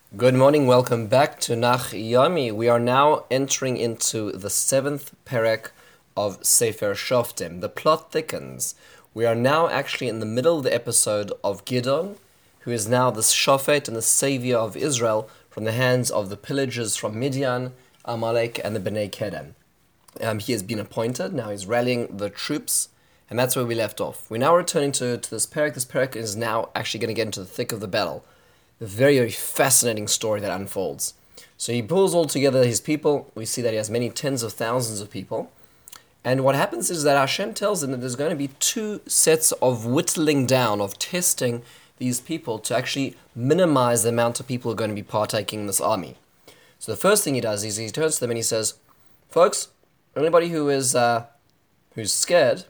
Good morning, welcome back to Nach Yomi. We are now entering into the seventh perek of Sefer Shoftim. The plot thickens. We are now actually in the middle of the episode of Gidon, who is now the Shofet and the savior of Israel from the hands of the pillagers from Midian, Amalek, and the Bnei Kedem. He has been appointed, now he's rallying the troops, and that's where we left off. We're now returning to this perek. This perek is now actually going to get into the thick of the battle. The very, very fascinating story that unfolds. So he pulls all together his people. We see that he has many tens of thousands of people. And what happens is that Hashem tells him that there's going to be two sets of whittling down, of testing these people to actually minimize the amount of people who are going to be partaking in this army. So the first thing he does is he turns to them and he says, "Folks, anybody who's scared,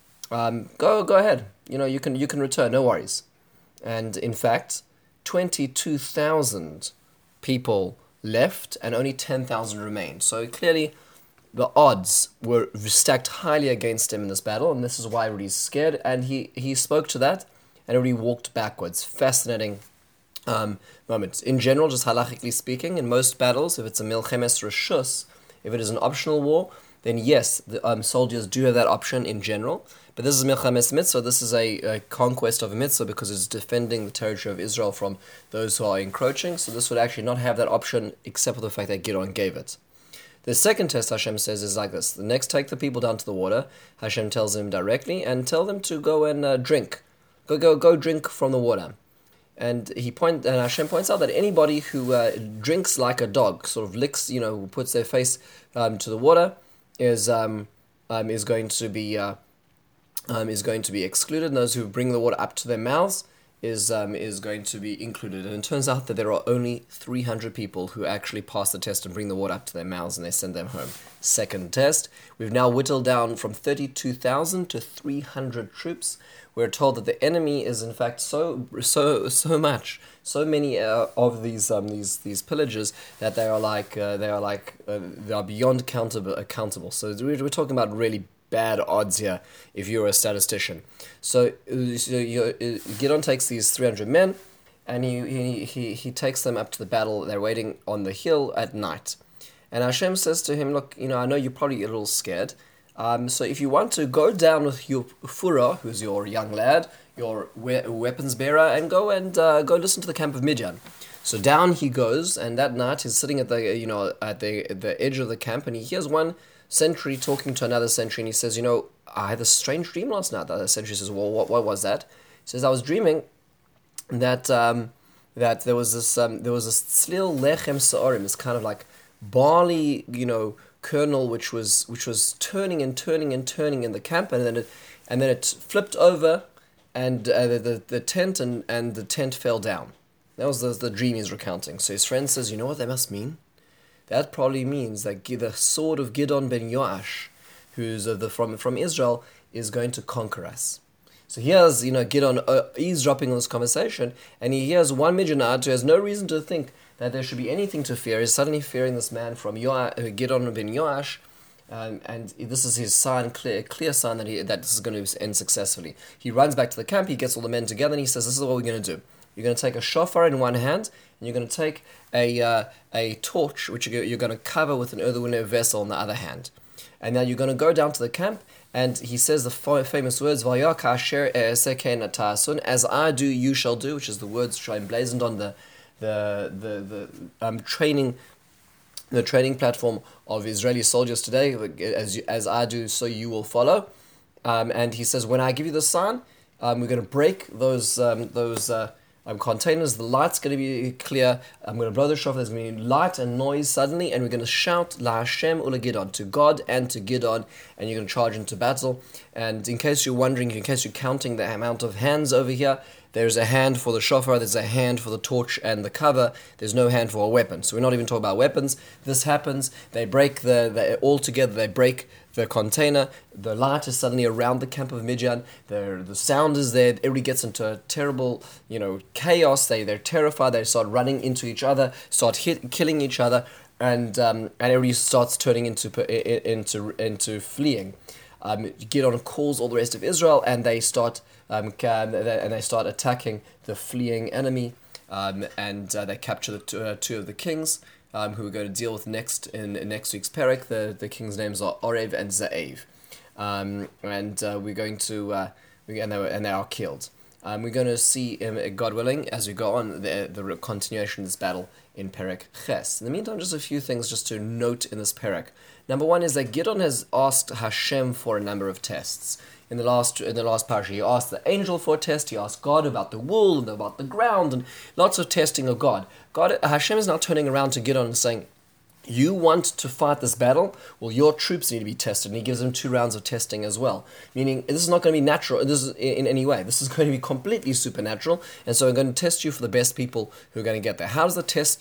go ahead. You can return, no worries." And in fact, 22,000 people left and only 10,000 remained. So clearly the odds were stacked highly against him in this battle, and this is why everybody's scared. And he spoke to that, and everybody walked backwards. Fascinating moment. In general, just halachically speaking, in most battles, if it's a milchemes reshus, if it is an optional war, then yes, the soldiers do have that option in general. But this is milchemes mitzvah. This is a conquest of a mitzvah because it's defending the territory of Israel from those who are encroaching. So this would actually not have that option except for the fact that Gideon gave it. The second test Hashem says is like this. The next, take the people down to the water. Hashem tells them directly and tell them to go and drink. Go drink from the water. And Hashem points out that anybody who drinks like a dog, sort of licks, puts their face to the water, is going to be excluded. And those who bring the water up to their mouths is going to be included. And it turns out that there are only 300 people who actually pass the test and bring the water up to their mouths, and they send them home. Second test, we've now whittled down from 32,000 to 300 troops. We're told that the enemy is in fact so many of these pillagers that they are beyond accountable. So we're talking about really bad odds here if you're a statistician. So Gideon takes these 300 men and he takes them up to the battle. They're waiting on the hill at night. And Hashem says to him, "Look, I know you're probably a little scared. So if you want to, go down with your fura, who's your young lad, your weapons bearer, and go listen to the camp of Midian." So down he goes, and that night he's sitting at the edge of the camp, and he hears one sentry talking to another sentry, and he says, "I had a strange dream last night." The other sentry says, "Well, what was that?" He says, "I was dreaming that there was this tzlil lechem sa'orim, this kind of like barley, kernel, which was turning and turning and turning in the camp, and then it flipped over, and the tent and the tent fell down." That was the dream he's recounting. So his friend says, "You know what that must mean? That probably means that the sword of Gideon ben Yoash, who's from Israel, is going to conquer us." So here's Gideon eavesdropping on this conversation, and he hears one Midianite who has no reason to think that there should be anything to fear. He's suddenly fearing this man from Gideon ben Yoash, and this is his sign, clear sign that this is going to end successfully. He runs back to the camp. He gets all the men together, and he says, "This is what we're going to do. You're going to take a shofar in one hand, and you're going to take a torch, which you're going to cover with an earthenware vessel in the other hand. And now you're going to go down to the camp," and he says the famous words, "Vaya kasher e'eseken atasun," as I do, you shall do, which is the words which are emblazoned on the training platform of Israeli soldiers today. As I do, so you will follow. And he says, when I give you the sign, we're going to break those containers. The light's going to be clear. I'm going to blow the shofar. There's going to be light and noise suddenly, and we're going to shout La Hashem Ula Gidon, to God and to Gidon, and you're going to charge into battle. And in case you're wondering, in case you're counting the amount of hands over here, there's a hand for the shofar, there's a hand for the torch and the cover, there's no hand for a weapon. So we're not even talking about weapons. This happens, they break all together, they break the container, the light is suddenly around the camp of Midian, the sound is there, everybody gets into a terrible, chaos, they're terrified, they start running into each other, start killing each other, and everybody starts turning into fleeing. Gideon calls all the rest of Israel, and they start attacking the fleeing enemy. and they capture two of the kings, who we're going to deal with next in next week's parak. The kings' names are Orev and Ze'ev, and we're going to and they are killed. We're going to see, God willing, as we go on, the continuation of this battle in Perek Ches. In the meantime, just a few things just to note in this Perek. Number one is that Gideon has asked Hashem for a number of tests. In the last parasha, he asked the angel for a test. He asked God about the wool and about the ground, and lots of testing of God. Hashem is now turning around to Gideon and saying, you want to fight this battle? Well, your troops need to be tested. And he gives them 2 rounds of testing as well. Meaning, this is not going to be natural in any way. This is going to be completely supernatural. And so I'm going to test you for the best people who are going to get there. How does the test...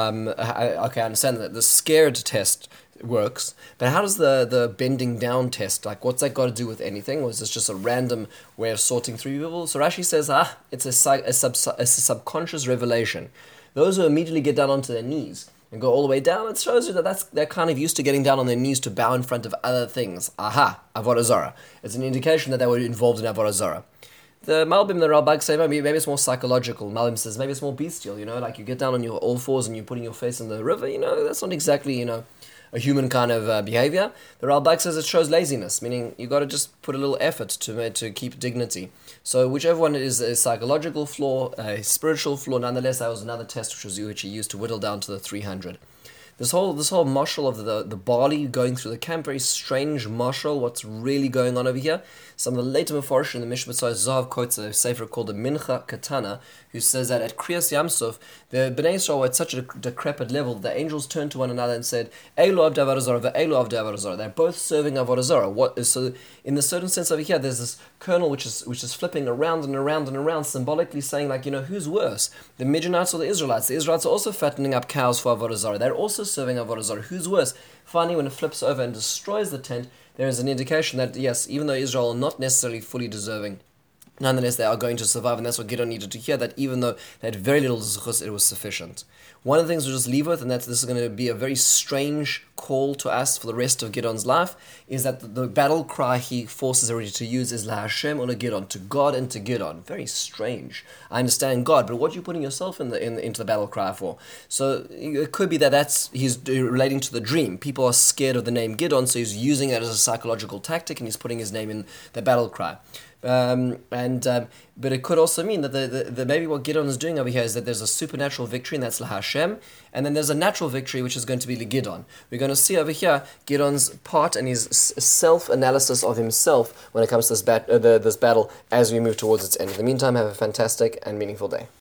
I understand that the scared test works, but how does the bending down test, like, what's that got to do with anything? Or is this just a random way of sorting through people? So Rashi says, it's a subconscious revelation. Those who immediately get down onto their knees and go all the way down, it shows you that they're kind of used to getting down on their knees to bow in front of other things. Avodah Zarah. It's an indication that they were involved in Avodah Zarah. The Malbim, the Ralbag say maybe it's more psychological. Malbim says maybe it's more bestial, like you get down on your all fours and you're putting your face in the river, that's not exactly, a human kind of behavior. The Ralbag says it shows laziness, meaning you got to just put a little effort to keep dignity. So whichever one is a psychological flaw, a spiritual flaw, nonetheless, that was another test which he used to whittle down to the 300. This whole marshal of the barley going through the camp, very strange marshal. What's really going on over here? Some of the later Mefarshim in the Mishpat Zahav quotes a sefer called the Mincha Katana, who says that at Kriyas Yamsuf, the Bnei Yisrael were at such a decrepit level, the angels turned to one another and said, Eilu avdei avodah zarah ve'eilu avdei avodah zarah. They're both serving avodah zarah. So in the certain sense over here, there's this kernel which is flipping around and around and around, symbolically saying, who's worse? The Midianites or the Israelites? The Israelites are also fattening up cows for avodah zarah. They're also serving avodah zarah. Who's worse? Finally, when it flips over and destroys the tent, there is an indication that, yes, even though Israel are not necessarily fully deserving, nonetheless, they are going to survive, and that's what Gideon needed to hear, that even though they had very little zuchus, it was sufficient. One of the things we'll just leave with, and that this is going to be a very strange call to us for the rest of Gideon's life, is that the battle cry he forces everybody to use is La Hashem or Gideon, to God and to Gideon. Very strange. I understand God, but what are you putting yourself into the battle cry for? So it could be that he's relating to the dream. People are scared of the name Gideon, so he's using that as a psychological tactic, and he's putting his name in the battle cry. But it could also mean that the maybe what Gideon is doing over here is that there's a supernatural victory, and that's La Hashem, and then there's a natural victory, which is going to be Gideon. We're going to see over here Gideon's part and his self-analysis of himself when it comes to this battle as we move towards its end. In the meantime, have a fantastic and meaningful day.